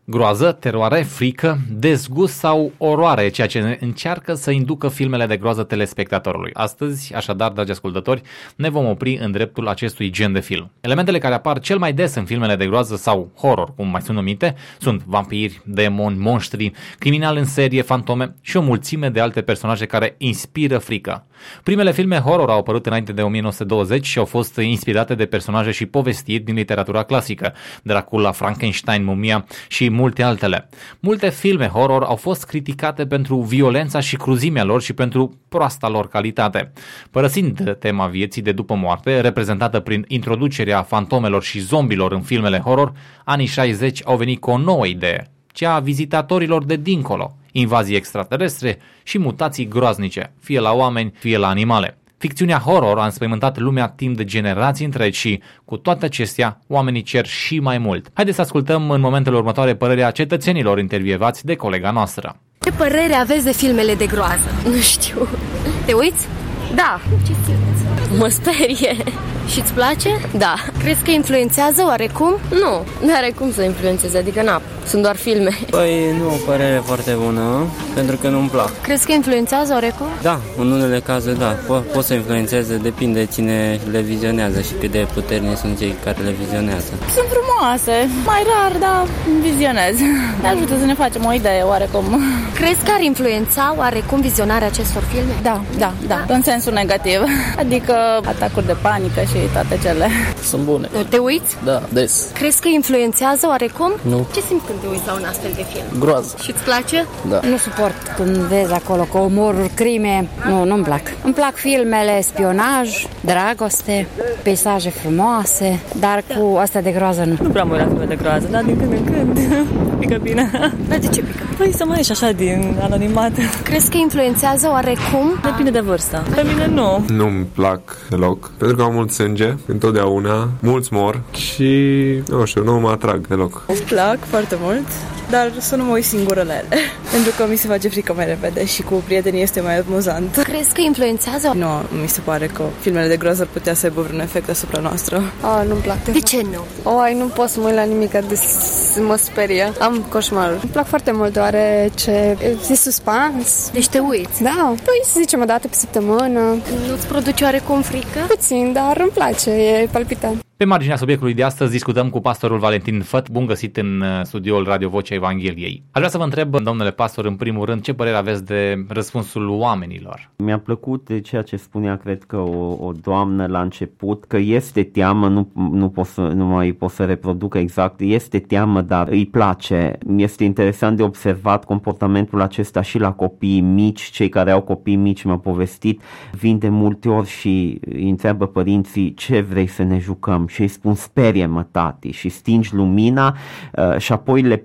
Groază, teroare, frică, dezgust sau oroare, ceea ce încearcă să inducă filmele de groază telespectatorului. Astăzi, așadar, dragi ascultători, ne vom opri în dreptul acestui gen de film. Elementele care apar cel mai des în filmele de groază sau horror, cum mai sunt numite, sunt vampiri, demoni, monștri, criminali în serie, fantome și o mulțime de alte personaje care inspiră frică. Primele filme horror au apărut înainte de 1920 și au fost inspirate de personaje și povestiri din literatura clasică, Dracula, Frankenstein, Mumia și multe altele. Multe filme horror au fost criticate pentru violența și cruzimea lor și pentru proasta lor calitate. Părăsind tema vieții de după moarte, reprezentată prin introducerea fantomelor și zombilor în filmele horror, anii 60 au venit cu o nouă idee, cea a vizitatorilor de dincolo, invazii extraterestre și mutații groaznice, fie la oameni, fie la animale. Ficțiunea horror a înspăimântat lumea timp de generații întregi și, cu toate acestea, oamenii cer și mai mult. Haideți să ascultăm în momentele următoare părerea cetățenilor intervievați de colega noastră. Ce părere aveți de filmele de groază? Nu știu. Te uiți? Da. Ce simți? Mă sperie. Și îți place? Da. Crezi că influențează oarecum? Nu are cum să influențeze, adică sunt doar filme. Păi nu o părere foarte bună, pentru că nu-mi plac. Crezi că influențează oarecum? Da, în unele cazuri da, pot să influențeze, depinde cine le vizionează și cât de puternici sunt cei care le vizionează. Sunt frumoase, mai rar, dar vizionez. Ne ajută să ne facem o idee oarecum. Crezi că ar influența oarecum vizionarea acestor filme? Da, în sensul negativ, adică atacuri de panică și toate cele. Sunt bune. Te uiți? Da, des. Crezi că influențează oarecum? Nu. Ce simți când te uiți la un astfel de film? Groază. Și îți place? Da. Nu suport când vezi acolo că omoruri, crime. Nu-mi plac. Îmi plac filmele spionaj, dragoste, peisaje frumoase, dar cu astea de groază nu. Nu prea mă uit la filme de groază, dar din când în când pică bine. Dar de ce pică? Păi să mai ieși așa din anonimat. Crezi că influențează oarecum? Depinde de vârstă. Pe mine nu. Nu-mi plac deloc, pentru că am mult sânge, întotdeauna, mulți mor și, nu mă atrag deloc. Îmi plac foarte mult, dar să nu mă uit singură la ele, pentru că mi se face frică mai repede și cu prietenii este mai amuzant. Crezi că influențează? Nu, mi se pare că filmele de groază ar putea să aibă vreun efect asupra noastră. Nu-mi plac. De ce nu? Nu pot să mă uit la nimic, mă sperie. Am coșmaruri. Îmi plac foarte mult, deoarece e suspans. Deci te uiți? Da, păi să zicem o dată pe săptămână. Nu-ți produce oarecum frică? Puțin, dar îmi place, e palpitant. Pe marginea subiectului de astăzi discutăm cu pastorul Valentin Făt, bun găsit în studioul Radio Vocea Evangheliei. Aș vrea să vă întreb, domnule pastor, în primul rând, ce părere aveți de răspunsul oamenilor? Mi-a plăcut de ceea ce spunea, cred că o doamnă la început, că este teamă, nu mai pot să reproduc exact, este teamă, dar îi place. Este interesant de observat comportamentul acesta și la copiii mici, cei care au copii mici mi-au povestit, vin de multe ori și îi întreabă părinții ce vrei să ne jucăm. Și îi spun sperie-mă tati și stingi lumina și apoi le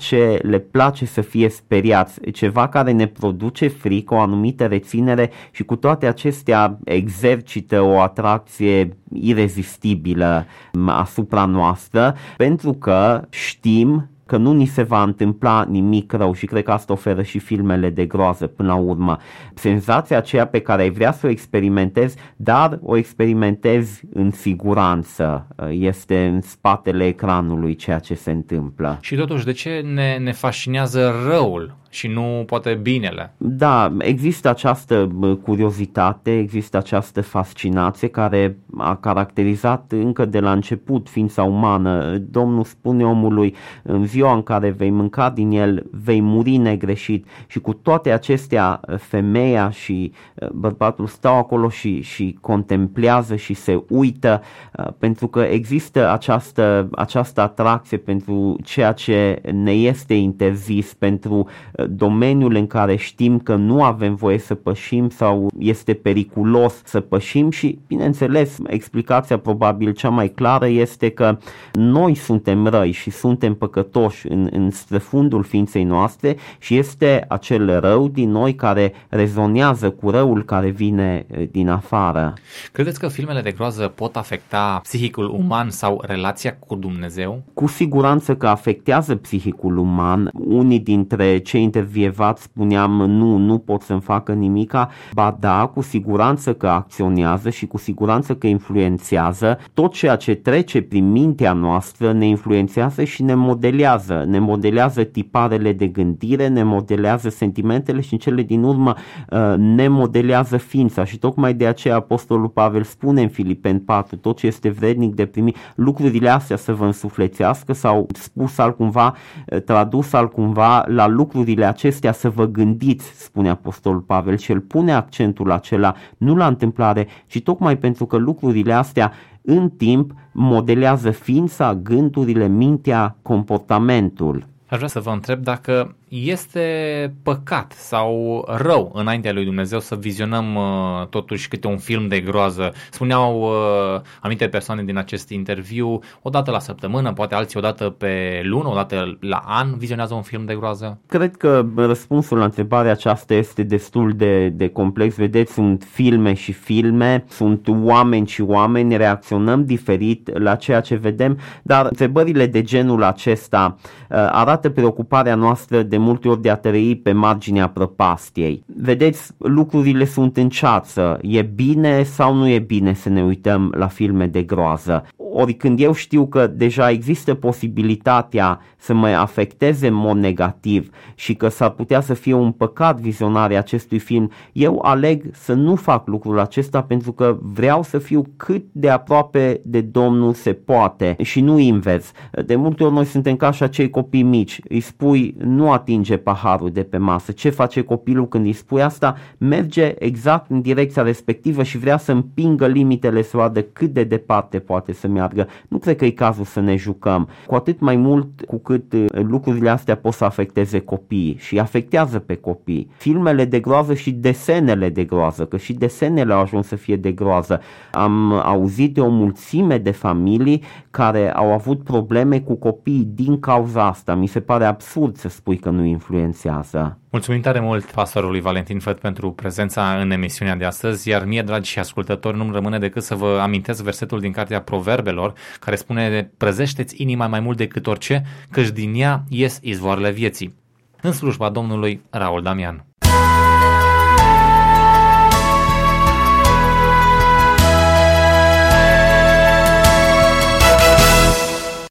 place să fie speriați, ceva care ne produce frică, o anumită reținere și cu toate acestea exercită o atracție irezistibilă asupra noastră, pentru că știm că nu ni se va întâmpla nimic rău și cred că asta oferă și filmele de groază până la urmă. Senzația aceea pe care ai vrea să o experimentezi, dar o experimentezi în siguranță. Este în spatele ecranului ceea ce se întâmplă. Și totuși, de ce ne fascinează răul și nu poate binele? Da, există această curiozitate, există această fascinație care a caracterizat încă de la început ființa umană. Domnul spune omului, în ziua în care vei mânca din el, vei muri negreșit. Și cu toate acestea, femeia și bărbatul stau acolo și contemplează și se uită, pentru că există această atracție pentru ceea ce ne este interzis, pentru domeniul în care știm că nu avem voie să pășim sau este periculos să pășim și, bineînțeles, explicația probabil cea mai clară este că noi suntem răi și suntem păcătoși în străfundul ființei noastre și este acel rău din noi care rezonează cu răul care vine din afară. Credeți că filmele de groază pot afecta psihicul uman sau relația cu Dumnezeu? Cu siguranță că afectează psihicul uman. Unii dintre cei intervievat spuneam nu pot să-mi facă nimica, ba da, cu siguranță că acționează și cu siguranță că influențează. Tot ceea ce trece prin mintea noastră ne influențează și ne modelează tiparele de gândire, ne modelează sentimentele și în cele din urmă ne modelează ființa și tocmai de aceea Apostolul Pavel spune în Filipeni 4, tot ce este vrednic de primit, lucrurile astea să vă însuflețească sau spus altcumva, tradus altcumva, la lucrurile acestea să vă gândiți, spune Apostolul Pavel și el pune accentul acela nu la întâmplare, ci tocmai pentru că lucrurile astea în timp modelează ființa, gândurile, mintea, comportamentul. Aș vrea să vă întreb dacă este păcat sau rău înaintea lui Dumnezeu să vizionăm totuși câte un film de groază. Spuneau anumite persoane din acest interviu, o dată la săptămână, poate alții o dată pe lună, o dată la an vizionează un film de groază? Cred că răspunsul la întrebarea aceasta este destul de complex. Vedeți, sunt filme și filme, sunt oameni și oameni, reacționăm diferit la ceea ce vedem, dar întrebările de genul acesta arată preocuparea noastră de multe ori de a trăi pe marginea prăpastiei. Vedeți, lucrurile sunt în ceață. E bine sau nu e bine să ne uităm la filme de groază? Ori când eu știu că deja există posibilitatea să mă afecteze în mod negativ și că s-ar putea să fie un păcat vizionarea acestui film, eu aleg să nu fac lucrul acesta pentru că vreau să fiu cât de aproape de Domnul se poate și nu invers. De multe ori noi suntem ca și acei copii mici, îi spui nu atinge paharul de pe masă. Ce face copilul când îi spui asta? Merge exact în direcția respectivă și vrea să împingă limitele să vadă cât de departe poate să meargă. Nu cred că e cazul să ne jucăm. Cu atât mai mult cu cât lucrurile astea pot să afecteze copiii și afectează pe copii. Filmele de groază și desenele de groază, că și desenele au ajuns să fie de groază. Am auzit de o mulțime de familii care au avut probleme cu copiii din cauza asta. Mi se pare absurd să spui că nu influențează. Mulțumim tare mult pastorului Valentin Făt pentru prezența în emisiunea de astăzi, iar mie, dragi și ascultători, nu-mi rămâne decât să vă amintesc versetul din Cartea Proverbelor, care spune: prăzește-ți inima mai mult decât orice, căci din ea ies izvoarele vieții. În slujba Domnului, Raul Damian.